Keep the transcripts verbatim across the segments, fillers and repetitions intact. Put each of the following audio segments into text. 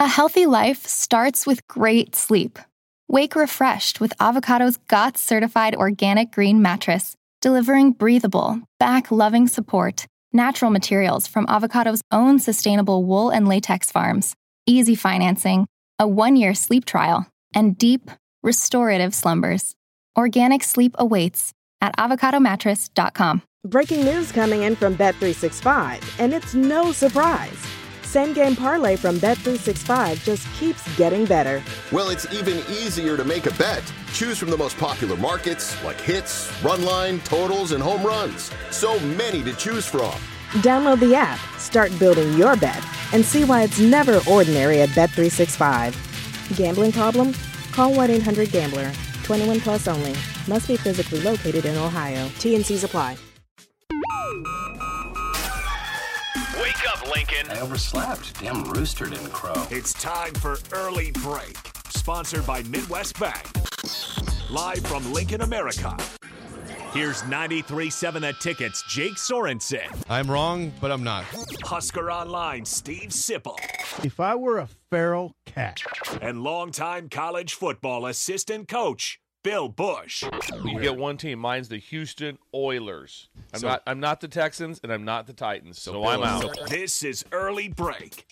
A healthy life starts with great sleep. Wake refreshed with Avocado's G O T S-certified organic green mattress, delivering breathable, back-loving support, natural materials from Avocado's own sustainable wool and latex farms, easy financing, a one-year sleep trial, and deep, restorative slumbers. Organic sleep awaits at avocado mattress dot com. Breaking news coming in from Bet three sixty-five, and it's no surprise. Same Game Parlay from Bet three sixty-five just keeps getting better. Well, it's even easier to make a bet. Choose from the most popular markets like hits, run line, totals, and home runs. So many to choose from. Download the app, start building your bet, and see why it's never ordinary at Bet three sixty-five. Gambling problem? Call one eight hundred gambler. twenty-one plus only. Must be physically located in Ohio. T and C's apply. Wake up, Lincoln. I overslept. Damn rooster didn't crow. It's time for Early Break, sponsored by Midwest Bank. Live from Lincoln, America. Here's ninety-three point seven The Ticket's Jake Sorensen. I'm wrong, but I'm not. Husker Online, Steve Sipple. If I were a feral cat. And longtime college football assistant coach, Bill Bush. You get one team. Mine's the Houston Oilers. I'm So- not. I'm not the Texans, and I'm not the Titans. So, So I'm Bill- out. This is Early Break.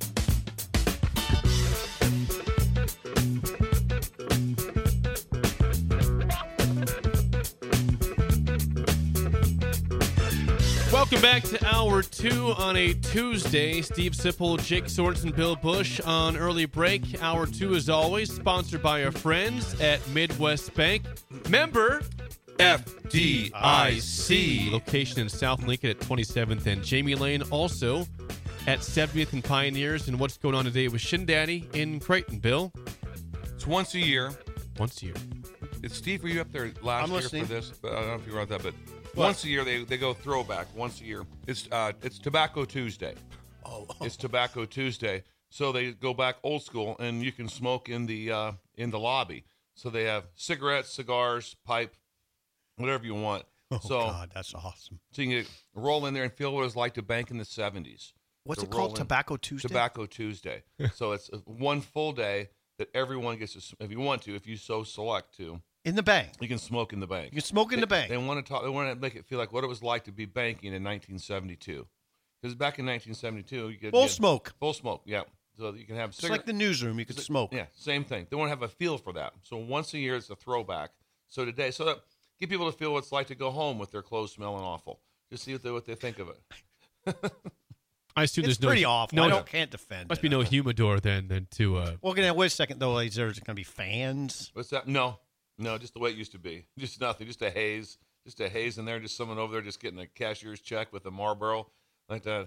Welcome back to Hour two on a Tuesday. Steve Sipple, Jake Sorensen, Bill Bush on Early Break. Hour two, as always, sponsored by our friends at Midwest Bank. Member F D I C. Location in South Lincoln at twenty-seventh and Jamie Lane. Also at seventieth and Pioneers. And what's going on today with Shin Daddy in Creighton, Bill? It's once a year. Once a year. It's Steve, were you up there last I'm year listening. for this? But I don't know if you were on that, but What? once a year they, they go throwback. Once a year, it's uh, it's Tobacco Tuesday. Oh, It's Tobacco Tuesday, so they go back old school, and you can smoke in the uh, in the lobby. So they have cigarettes, cigars, pipe, whatever you want. oh so God, that's awesome. so you can roll in there and feel what it was like to bank in the seventies. What's To it called? roll in- Tobacco Tuesday? Tobacco Tuesday. So it's uh, one full day that everyone gets to, s- if you want to, if you so select to, In the bank. you can smoke in the bank. You can smoke in They- the bank. They want to talk. They want to make it feel like what it was like to be banking in nineteen seventy-two. Because back in nineteen seventy-two, you could Full get smoke. full smoke. Yeah, so you can have It's cigarette. like the newsroom. You could smoke. Yeah, same thing. They want to have a feel for that. So once a year, it's a throwback. So today, so that get people to feel what it's like to go home with their clothes smelling awful. Just see what they what they think of it. I assume It's there's no pretty awful. No, I no. don't, can't defend Must it. be no humidor then than to uh Well, now, wait a second, though. Is there going to be fans? What's that? No, no, just the way it used to be. Just nothing. Just a haze. Just a haze in there. Just someone over there just getting a cashier's check with a Marlboro like that.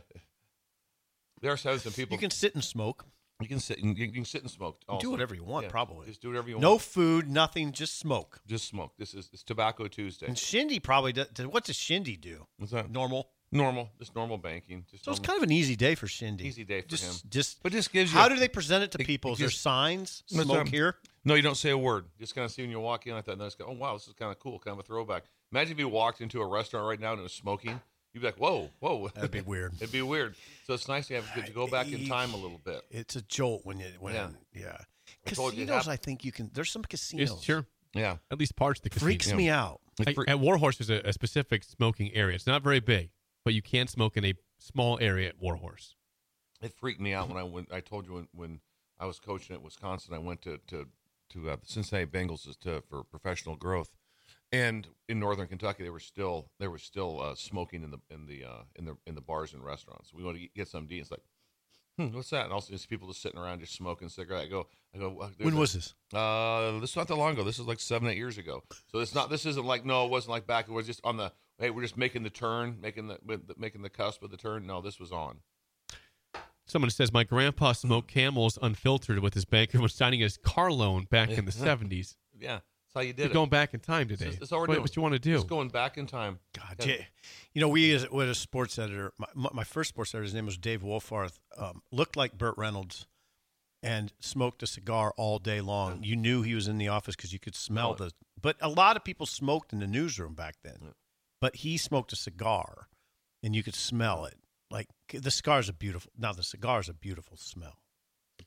There's having some people. You can sit and smoke. You can sit and you can sit and smoke. You Also. do whatever you want, Yeah, probably. Just do whatever you No want. food, nothing, just smoke. Just smoke. This is it's Tobacco Tuesday. And Shindy probably does. What does Shindy do? What's that? Normal. Normal. Just normal banking. Just So it's normal- kind of an easy day for Shindy. Easy day for just, him. Just, But just gives you. how a- do they present it to it- people? it Is there gives- signs? That's Smoke what- here? No, you don't say a word. Just kind of see when you walk in like that. And just go, oh wow, this is kind of cool, kind of a throwback. Imagine if you walked into a restaurant right now and it was smoking. You'd be like, whoa, whoa. That'd be weird. It'd be weird. So it's nice to have to go back in time a little bit. It's a jolt when you when Yeah. yeah. I told you it Casinos, hap- I think you can. There's some casinos. it's sure. Yeah. At least parts of the casino. Freaks me out. It Like, fre- at Warhorse, there's a, a specific smoking area. It's not very big, but you can smoke in a small area at Warhorse. It freaked me out when I went. I told you when, when I was coaching at Wisconsin, I went to to to uh, the Cincinnati Bengals to, for professional growth, and in Northern Kentucky, they were still they were still uh, smoking in the in the uh, in the in the bars and restaurants. We want to get some D. It's like, hmm, what's that? And also, just people just sitting around just smoking cigarette. I go, I go. well, there's When a- was this? Uh, this is not that long ago. This is like seven, eight years ago. So it's not. This isn't like no. It wasn't like back. It was just on the. Hey, we're just making the turn, making the with the- making the cusp of the turn. No, this was on. Someone says, my grandpa smoked Camels unfiltered with his banker when signing his car loan back in the seventies. Yeah, that's how you did You're it. going back in time That's today. just- that's all we're what, doing. what you want to do. Just going back in time. God, Yeah. Jay, you know, we as with a sports editor, my, my first sports editor, his name was Dave Wolfarth, um, looked like Burt Reynolds and smoked a cigar all day long. You knew he was in the office because you could smell Oh. the. But a lot of people smoked in the newsroom back then. Yeah. But he smoked a cigar, and you could smell it. Like the cigar's a beautiful. Now the cigar's a beautiful smell.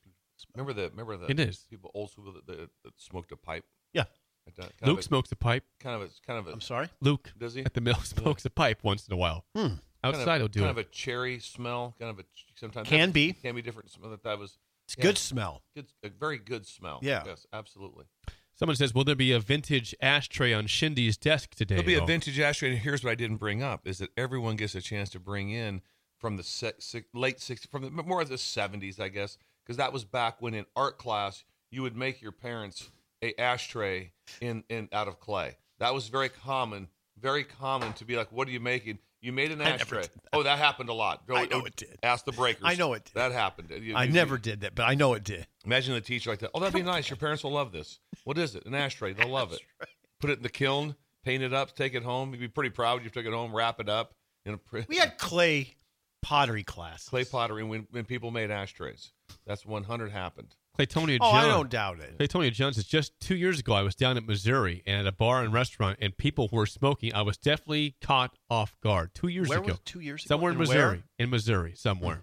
Remember the remember the It is. people old school that, that, that smoked a pipe. Yeah. Like that, kind Luke of a, smokes a pipe. Kind of a kind of a. I'm sorry. Luke Does he? at the mill smokes a pipe once in a while. Hmm. Outside, kind of, he'll do kind it. of a cherry smell. Kind of a sometimes Can be. can be different. Smell that that was. It's yeah, good smell. Good, a very good smell. Yeah. Yes, absolutely. Someone says, "Will there be a vintage ashtray on Shindy's desk today?" There'll be a Oh. vintage ashtray. And here's what I didn't bring up: is that everyone gets a chance to bring in from the se- si- late sixties, from the more of the seventies, I guess, because that was back when in art class you would make your parents a ashtray in, in out of clay. That was very common, very common to be like, "What are you making?" You made an I never ashtray. did that. Oh, that happened a lot. I know it did. Ask the breakers. I know it did. That happened. You- I you- never did that, but I know it did. Imagine the teacher like that. Oh, that'd be nice. Your parents will love this. What is it? An ashtray. They'll love it. Put it in the kiln, paint it up, take it home. You'd be pretty proud when you took it home, wrap it up. In a, We had clay pottery class. clay pottery when, when people made ashtrays. That's one hundred happened. Claytonia Oh, John. I don't doubt it. Claytonia John says, just two years ago, I was down at Missouri and at a bar and restaurant, and people were smoking. I was definitely caught off guard. Two years Where ago. was it two years ago? Somewhere in And Missouri. where? In Missouri, somewhere.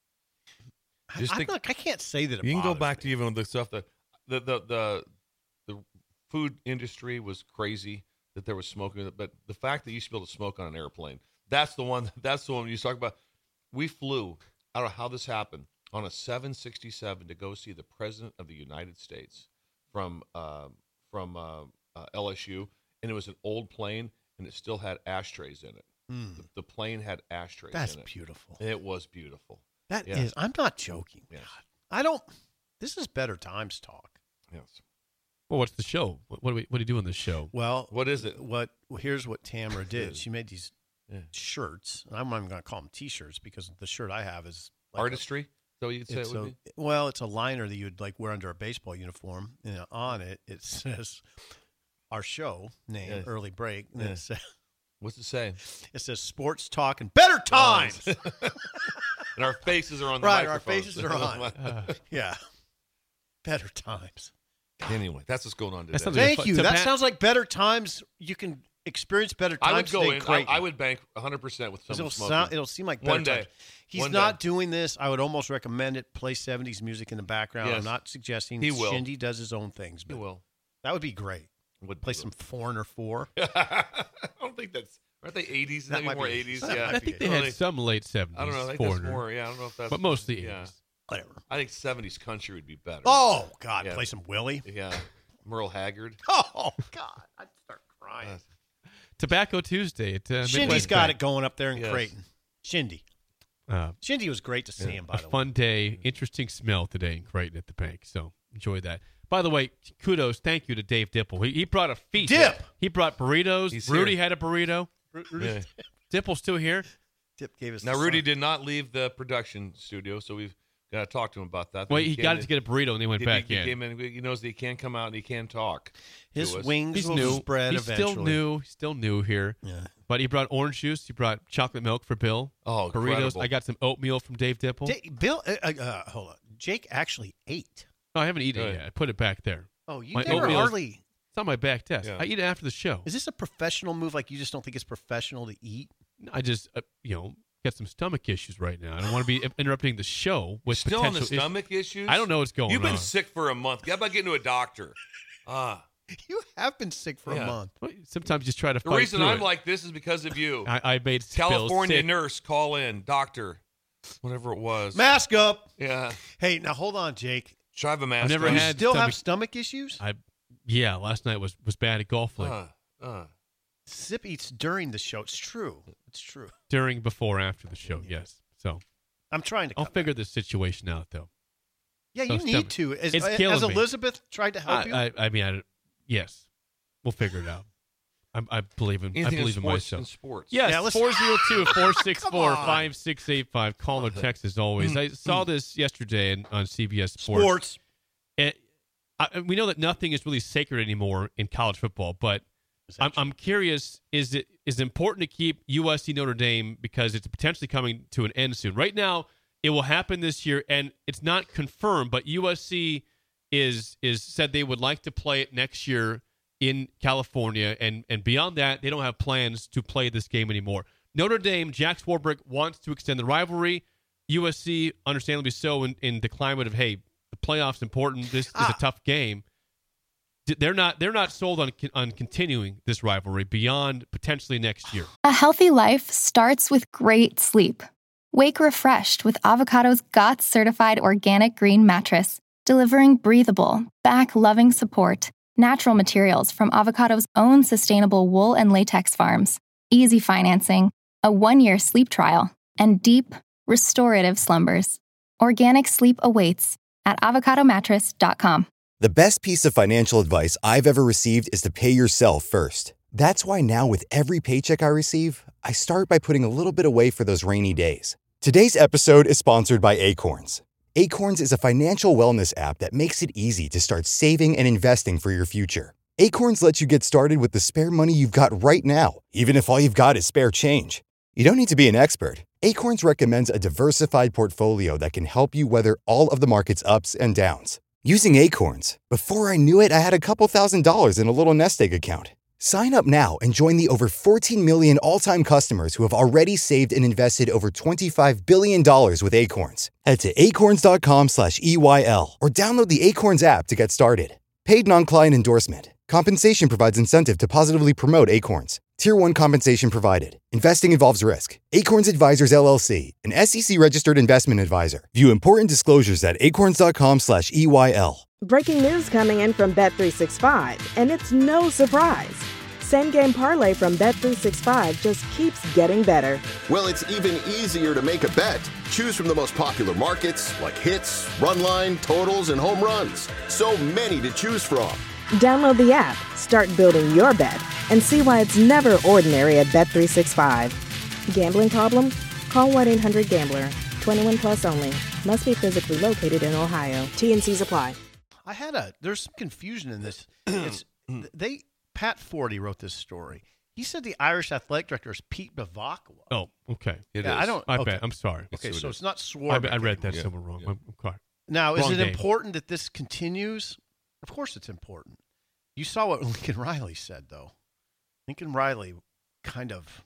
I, Just I'm think- not, I can't say that it You can go bothers back me. to even the stuff that the the the the food industry was crazy that there was smoking, but the fact that you should be able to smoke on an airplane, that's the one. That's the one you talk about. We flew. I don't know how this happened on a seven sixty-seven to go see the President of the United States from uh, from uh, uh, L S U, and it was an old plane, and it still had ashtrays in it. Mm. The, the plane had ashtrays That's in it. beautiful. It was beautiful. That Yes. is- I'm not joking. Yes. I don't. This is better times talk. Yes. Well, what's the show? What, what, do we, what do you do on this show? Well, What is it? What? Well, here's what Tamara did. She made these Yeah. shirts. And I'm not even going to call them T-shirts because the shirt I have is like a- Artistry? So you'd say it's it would a- be? well, it's a liner that you'd like wear under a baseball uniform, and on it it says our show name, Yes. Early Break. And Yeah. it, says, What's it say? it says sports talk and better times. And our faces are on the Right, our microphones. faces are on. Uh, Yeah, better times. Anyway, that's what's going on today. That's something to Thank fu- you. to That pat- sounds like better times. You can experience better times. I would go today, in. I, Creighton. I would bank one hundred percent with 'Cause someone It'll, smoking. sound, it'll seem like better One day. times. He's One not day. doing this. I would almost recommend it. Play seventies music in the background. Yes. I'm not suggesting He will. Shindy does his own things, He but will. that would be great. Would Play some Foreigner four. I don't think that's. Aren't they eighties? That Maybe might more be- eighties. that Yeah. might I think they Well, had some late seventies. I don't know. I think that's foreigner, more. Yeah, I don't know if that's. but mostly yeah. eighties. Whatever. I think seventies country would be better. Oh God, Yeah. play some Willie. Yeah. Merle Haggard. Oh God, I'd start crying. Uh, Tobacco Tuesday at uh, Shindy's Midwest got Bank. it going up there in Yes. Creighton. Shindy. Uh, Shindy was great to see him. By a the way. fun day, interesting smell today in Creighton at the bank. So enjoy that. By the way, kudos, thank you to Dave Dipple. He, he brought a feast. Dip! He brought burritos. He's Rudy here. had a burrito. Yeah. Dipple's still here. Dip gave us. Now the Rudy sign. did not leave the production studio, so we've got to talk to him about that. Well, He he came got in- to get a burrito and he went he, back he in. Came in. He knows that he can come out and he can talk. His to us. wings He's will new. spread He's eventually. still new. He's still new here. Yeah. But he brought orange juice. He brought chocolate milk for Bill. Oh, burritos. incredible. I got some oatmeal from Dave Dipple. Da- Bill, uh, uh, uh, hold on. Jake actually ate. no, I haven't eaten Good. it yet. I put it back there. Oh, you My never oatmeal is- hardly. It's on my back desk. Yeah. I eat it after the show. Is this a professional move? Like you just don't think it's professional to eat? I just, uh, you know, got some stomach issues right now. I don't want to be interrupting the show with Still on potential the issues. stomach issues? I don't know what's going You've been on. sick for a month. How about getting to a doctor? Ah. You have been sick for Yeah. a month. Well, Sometimes just try to The fight reason through I'm it. like this is because of you. I, I made Bill California sick. nurse, call in. Doctor. Whatever it was. Mask up. Yeah. Hey, now hold on, Jake. Should I have a mask I've never on? You had still stomach- have stomach issues? I, yeah, last night was was bad at golf league. Uh, uh. Sip eats during the show. It's true. It's true. During, before, after the show. Yes. So I'm trying to. I'll cut figure back. this situation out though. Yeah, so you stomach- need to. As, It's as killing me. Elizabeth tried to help I, you. I, I mean, I, yes, we'll figure it out. I, I believe in. I Anything in believe in sports, in myself. sports. Yes, Yeah, let's- four zero two, four six four, Come on. five six eight five. Call or text as always. I saw this yesterday in, on C B S Sports. Sports. It, I, we know that nothing is really sacred anymore in college football, but I'm, I'm curious: is it is it important to keep U S C Notre Dame because it's potentially coming to an end soon? Right now, it will happen this year, and it's not confirmed. But U S C is is said they would like to play it next year in California, and and beyond that, they don't have plans to play this game anymore. Notre Dame, Jack Swarbrick wants to extend the rivalry. U S C, understandably so, in, in the climate of hey, the playoffs important. This is Ah. a tough game. D- They're not. They're not sold on on continuing this rivalry beyond potentially next year. A healthy life starts with great sleep. Wake refreshed with Avocado's G O T S certified organic green mattress, delivering breathable, back-loving support, natural materials from Avocado's own sustainable wool and latex farms, easy financing, a one-year sleep trial, and deep, restorative slumbers. Organic sleep awaits at avocado mattress dot com. The best piece of financial advice I've ever received is to pay yourself first. That's why now with every paycheck I receive, I start by putting a little bit away for those rainy days. Today's episode is sponsored by Acorns. Acorns is a financial wellness app that makes it easy to start saving and investing for your future. Acorns lets you get started with the spare money you've got right now, even if all you've got is spare change. You don't need to be an expert. Acorns recommends a diversified portfolio that can help you weather all of the market's ups and downs. Using Acorns, before I knew it, I had a couple thousand dollars in a little nest egg account. Sign up now and join the over fourteen million all-time customers who have already saved and invested over twenty-five billion dollars with Acorns. Head to acorns.com slash EYL or download the Acorns app to get started. Paid non-client endorsement. Compensation provides incentive to positively promote Acorns. Tier one compensation provided. Investing involves risk. Acorns Advisors, L L C, an S E C-registered investment advisor. View important disclosures at acorns.com slash EYL. Breaking news coming in from Bet three sixty-five, and it's no surprise. Same Game Parlay from Bet three sixty-five just keeps getting better. Well, it's even easier to make a bet. Choose from the most popular markets like hits, run line, totals, and home runs. So many to choose from. Download the app, start building your bet, and see why it's never ordinary at Bet three sixty-five. Gambling problem? Call one eight hundred gambler. twenty-one plus only. Must be physically located in Ohio. T and C's apply. I had a there's some confusion in this. It's they Pat Forty wrote this story. He said the Irish athletic director is Pete Bevacqua. Oh, okay. It yeah, is. I don't. I okay. bet. I'm sorry. Okay, Yes, so it it's is. not I, Swarbrick. I read that Yeah. somewhere wrong. Yeah. I'm sorry. Now, is Wrong it game. important that this continues? Of course, it's important. You saw what Lincoln Riley said, though. Lincoln Riley kind of,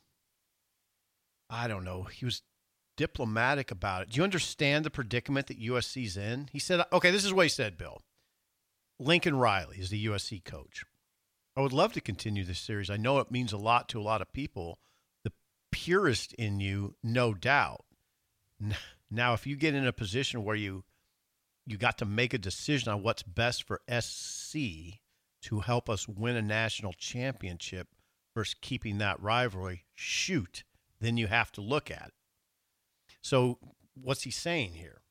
I don't know, he was diplomatic about it. Do you understand the predicament that U S C's in? He said, okay, this is what he said, Bill. Lincoln Riley is the U S C coach. I would love to continue this series. I know it means a lot to a lot of people. The purist in you, no doubt. Now, if you get in a position where you you got to make a decision on what's best for S C to help us win a national championship versus keeping that rivalry, shoot, then you have to look at it. So what's he saying here?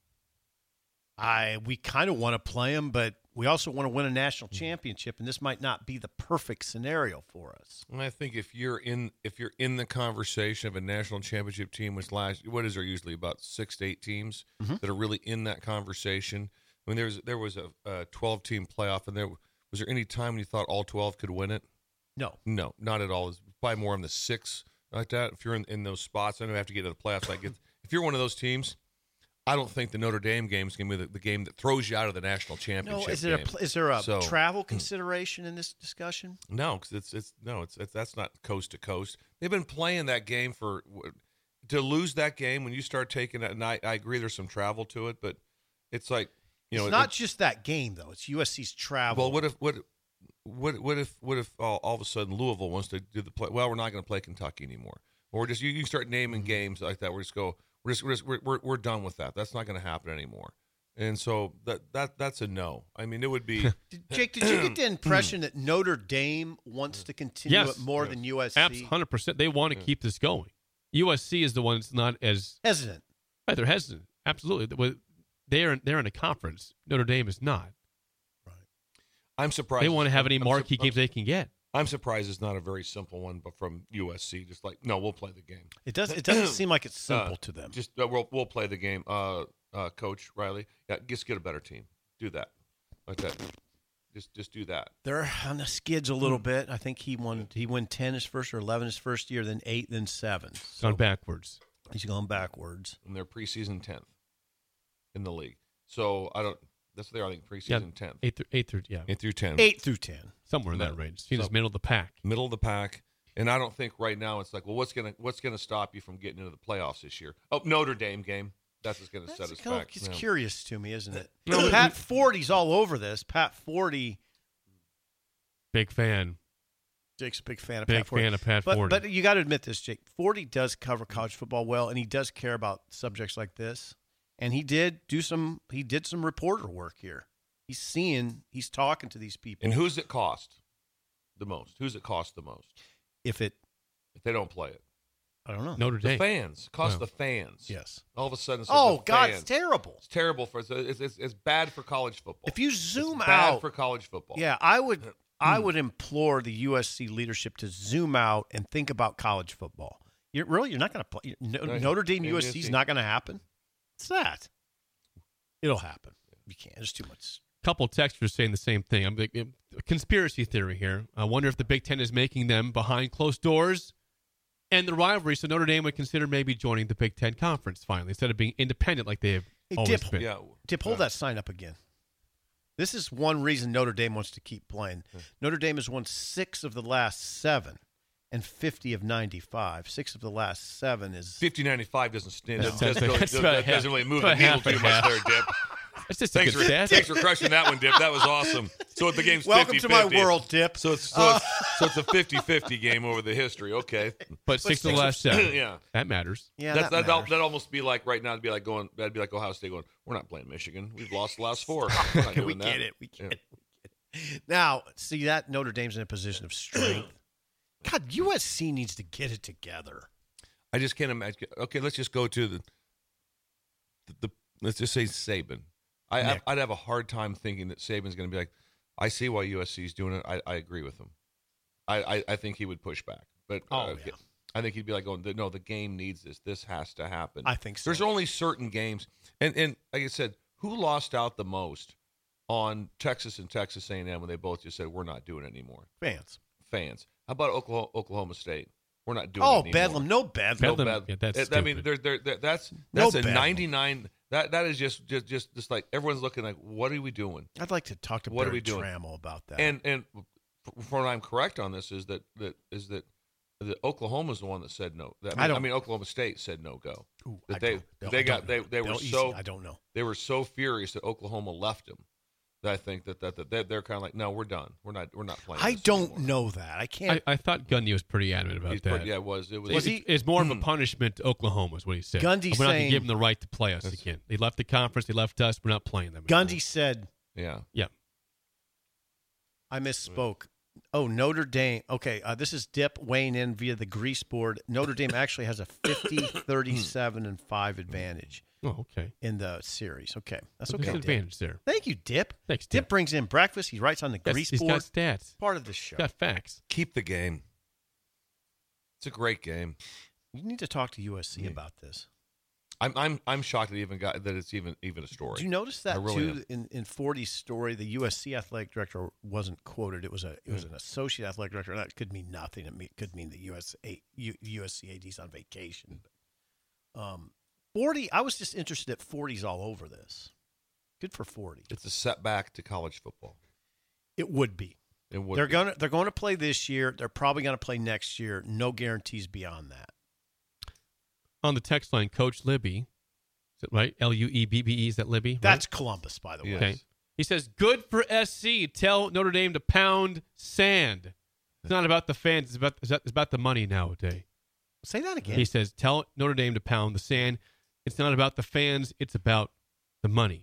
I we kind of want to play him, but we also want to win a national championship, and this might not be the perfect scenario for us. And I think if you're in if you're in the conversation of a national championship team, which last what is there usually about six to eight teams Mm-hmm. that are really in that conversation. I mean, there was there was a, a twelve team playoff, and there was there any time when you thought all twelve could win it? No. No, not at all. It's probably more on the six like that. If you're in, in those spots, I know you have to get to the playoffs. Like if, if you're one of those teams, I don't think the Notre Dame game is going to be the, the game that throws you out of the national championship. No, is there game. a pl- is there a So- travel consideration in this discussion? No, because it's it's no, it's, it's that's not coast to coast. They've been playing that game for to lose that game when you start taking it. And I, I agree, there's some travel to it, but it's like you know, it's not it, just that game though; it's U S C's travel. well, what if what what what if what if all, all of a sudden Louisville wants to do the play? Well, we're not going to play Kentucky anymore, or just you, you start naming games like that. We just go, we're just we're just, we're, we're, we're done with that. That's not going to happen anymore. And so that that that's a no. I mean, it would be. Did, Jake, did you get the impression that Notre Dame wants to continue Yes. it more Yes. than U S C? Absolutely, one hundred percent. They want to keep this going. U S C is the one that's not as Hesitant. right. They're hesitant. Absolutely. They're they're in a conference. Notre Dame is not. I'm surprised They want to have any I'm- I'm marquee su- games they can get. I'm surprised it's not a very simple one, but from U S C, just like no, we'll play the game. It does. It doesn't seem like it's simple Uh, to them. Just uh, we'll we'll play the game. Uh, uh, Coach Riley, yeah, just get a better team. Do that, like that. Just just do that. They're on the skids a little bit. I think he won. He won ten his first or eleven his first year, then eight, then seven. So Gone backwards. he's gone backwards. And they're preseason tenth in the league. So I don't. That's what they are. I think Yeah, preseason tenth, eight through eight through yeah, eight through ten, Eight through ten. somewhere in that No. range. Seen So- as middle of the pack. middle of the pack. And I don't think right now it's like, well, what's gonna what's gonna stop you from getting into the playoffs this year? Oh, Notre Dame game. That's what's going to set us It's, kind of- back. it's Yeah. curious to me, isn't it? No, Pat Forty's all over this. Pat Forty, Big fan. Jake's a big fan of Big Pat Forty. fan of Pat but, Forty. But you got to admit this, Jake. Forty does cover college football well, and he does care about subjects like this. And he did do some. He did some reporter work here. He's seeing. He's talking to these people. And who's it cost the most? Who's it cost the most? If it, if they don't play it, I don't know. Notre the Dame. fans cost Yeah. the fans. Yes. All of a sudden, it's Oh the God, fans. it's terrible. It's terrible for it's, it's it's bad for college football. If you zoom it's bad out for college football. Yeah, I would. I would implore the U S C leadership to zoom out and think about college football. You're really you're not going to play no, Right. Notre Dame Yeah, U S C is U S C. not going to happen. What's that? It'll happen. You can't. There's too much. Couple texters saying the same thing. I'm like, a conspiracy theory here. I wonder if the Big Ten is making them behind closed doors and the rivalry, so Notre Dame would consider maybe joining the Big Ten Conference finally instead of being independent like they've Hey, always Dip, been. Yeah. Dip, hold Yeah. that sign up again. This is one reason Notre Dame wants to keep playing. Notre Dame has won six of the last seven and fifty of ninety-five. Six of the last seven is fifty ninety-five doesn't stand. No. Doesn't, That's really, about that half- doesn't really move about the needle half and too much half. there, Dip. That's just Thanks a for, good stat. thanks for crushing that one, Dip. That was awesome. So the game's Welcome fifty to my fifty. world, Dip. So it's so, it's, so it's a fifty-fifty game over the history. Okay. But six of the last seven. Yeah. That matters. Yeah, That's, that that'd, al- matters. that'd almost be like right now. It'd be like going. That'd be like Ohio State going. We're not playing Michigan. We've lost the last four. We're not doing we that. get it. We get Yeah. it. We get it. Now, see that Notre Dame's in a position of strength. God, U S C needs to get it together. I just can't imagine. Okay, let's just go to the the. the let's just say Saban. I Nick. I'd have a hard time thinking that Saban's going to be like. I see why U S C is doing it. I, I agree with him. I, I, I think he would push back, but Oh, uh, yeah. I think he'd be like, "going, no, the game needs this. This has to happen." I think so. There's only certain games, and and like I said, who lost out the most on Texas and Texas A and M when they both just said we're not doing it anymore? Fans. Fans. How about Oklahoma, Oklahoma State? We're not doing Oh, it anymore. Bedlam. No Bedlam. Bedlam. No, Yeah, that's It- I mean, stupid. they're, they're, they're, that's No that's a Bedlam. ninety-nine. That that is just just just just like everyone's looking like, what are we doing? I'd like to talk to What are Barry we doing? Trammell about that. And and f- when I'm correct on this, is that that is that that Oklahoma's the one that said no. That, I, mean, I I, don't- mean, Oklahoma State said no go. Ooh, That I they don't- no, they I got don't they know. they were Don't- easy. so I don't know. they were so furious that Oklahoma left them. That I think that that, that they're, they're kind of like, no, we're done. We're not we're not playing. I this don't anymore. know that. I can't. I, I thought Gundy was pretty adamant about He's that. pretty- yeah, it was. It was. Was he? It's more of a punishment to Oklahoma, is what he said. Gundy we're not going saying- to give them the right to play us again. They left the conference. They left us. We're not playing them. Gundy anymore. said, Yeah. Yeah. I misspoke. Oh, Notre Dame. Okay, uh, this is Dip weighing in via the grease board. Notre Dame actually has a fifty, thirty-seven, and five advantage Oh, okay. in the series. Okay, that's So okay. there's an Dip. advantage there. Thank you, Dip. Thanks, Dip Dip. brings in breakfast. He writes on the Yes, grease he's board. got stats. Part of the show. Got facts. Keep the game. It's a great game. You need to talk to U S C about this. I'm I'm I'm shocked that it even got that it's even even a story. Did you notice that I really too am. in in Forty's story? The U S C athletic director wasn't quoted. It was a it was an associate athletic director. And that could mean nothing. It me- could mean the U S A U, U S C A D's on vacation. But, um, Forty. I was just interested that Forty's all over this. Good for Forty. It's a setback to college football. It would be. It would. They're be. gonna they're going to play this year. They're probably going to play next year. No guarantees beyond that. On the text line, Coach Libby, is it right? L U E B B E, is that Libby? right? That's Columbus, by the way. Yes. Okay. He says, good for S C. Tell Notre Dame to pound sand. It's not about the fans. It's about, it's about the money nowadays. Say that again. He says, tell Notre Dame to pound the sand. It's not about the fans. It's about the money.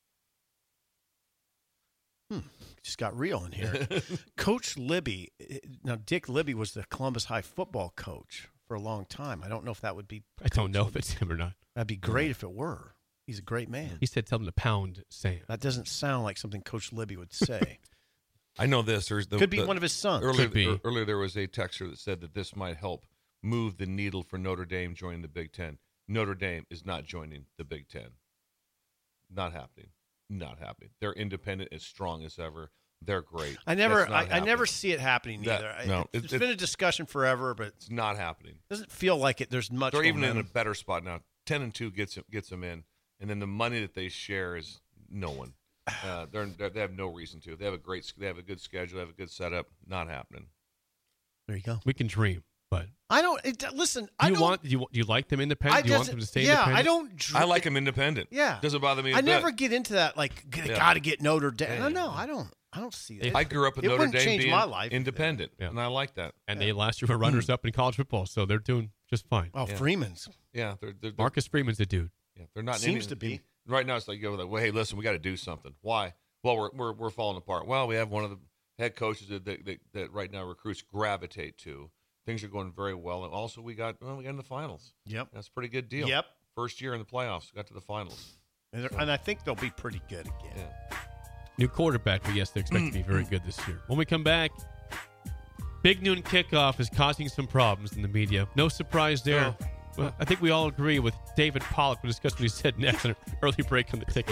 Just got real in here. Coach Libby, now Dick Libby was the Columbus High football coach for a long time. I don't know if that would be. I don't know if it's him or not. That'd be great if it were. He's a great man. He said, tell them to pound sand. That doesn't sound like something Coach Libby would say. I know this. There's the, Could be the- one of his sons. Earlier, Could be. er- earlier there was a texter that said that this might help move the needle for Notre Dame joining the Big Ten. Notre Dame is not joining the Big Ten. Not happening. Not happening. They're independent, as strong as ever. They're great. I never, That's not I, I never happening. see it happening That- either. I- no, it's, it- it's it- been a discussion forever, but it It's not happening. doesn't feel like it. There's much. They're even in a momentum. better spot now. Ten and two gets gets them in, and then the money that they share is no one. Uh, they're, they're they have no reason to. They have a great. They have a good schedule. They have a good setup. Not happening. There you go. We can dream. But I don't it, listen. do I you don't want do you, do you like them independent? I Do you want just- them to stay yeah, independent? I don't. Dr- I like them independent. Yeah, doesn't bother me. a I bit. never get into that. Like, they Yeah. got to get Notre Dame. Yeah, No, no, yeah. I don't. I don't see that. I grew up with it Notre wouldn't Dame change being my life. independent, Yeah. and I like that. And Yeah. they last year were runners up in college football, so they're doing just fine. Oh, Yeah. Freeman's Yeah, they're, they're, they're Marcus Freeman's the dude. yeah, they're not seems any- to be. right now. It's like you go like, well, hey, listen, we got to do something. Why? Well, we're we're we're falling apart. Well, we have one of the head coaches that that, that, that right now recruits gravitate to. Things are going very well, and also we got well, we got in the finals. Yep. That's a pretty good deal. Yep. First year in the playoffs, got to the finals. And, they're- and I think they'll be pretty good again. Yeah. New quarterback, but yes, they expect to be very good this year. When we come back, big noon kickoff is causing some problems in the media. No surprise there. No. Well, I think we all agree with David Pollack. We'll discuss what he said next on an early break on the ticket.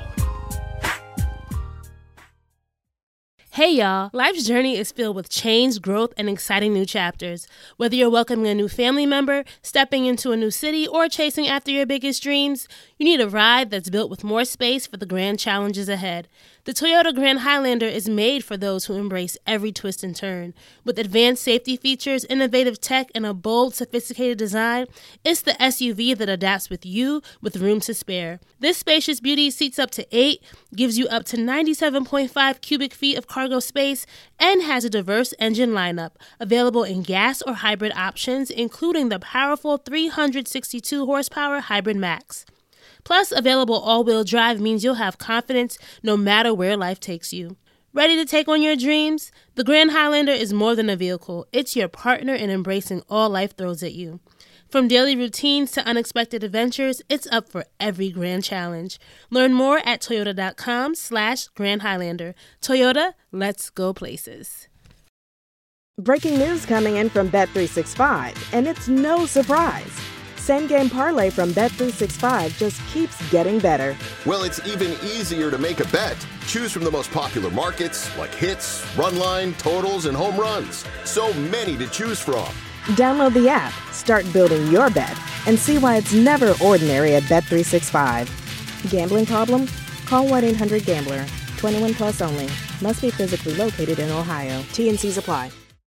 Hey y'all, life's journey is filled with change, growth, and exciting new chapters. Whether you're welcoming a new family member, stepping into a new city, or chasing after your biggest dreams, you need a ride that's built with more space for the grand challenges ahead. The Toyota Grand Highlander is made for those who embrace every twist and turn. With advanced safety features, innovative tech, and a bold, sophisticated design, it's the S U V that adapts with you with room to spare. This spacious beauty seats up to eight, gives you up to ninety-seven point five cubic feet of cargo space, and has a diverse engine lineup, available in gas or hybrid options, including the powerful three hundred sixty-two horsepower Hybrid Max. Plus, available all-wheel drive means you'll have confidence no matter where life takes you. Ready to take on your dreams? The Grand Highlander is more than a vehicle. It's your partner in embracing all life throws at you. From daily routines to unexpected adventures, it's up for every grand challenge. Learn more at toyota.com slash Grand Highlander. Toyota, let's go places. Breaking news coming in from Bet three sixty-five, and it's no surprise. Same Game Parlay from Bet three sixty-five just keeps getting better. Well, it's even easier to make a bet. Choose from the most popular markets like hits, run line, totals, and home runs. So many to choose from. Download the app, start building your bet, and see why it's never ordinary at Bet three sixty-five. Gambling problem? Call one eight hundred gambler. twenty-one plus only. Must be physically located in Ohio. T and C's apply.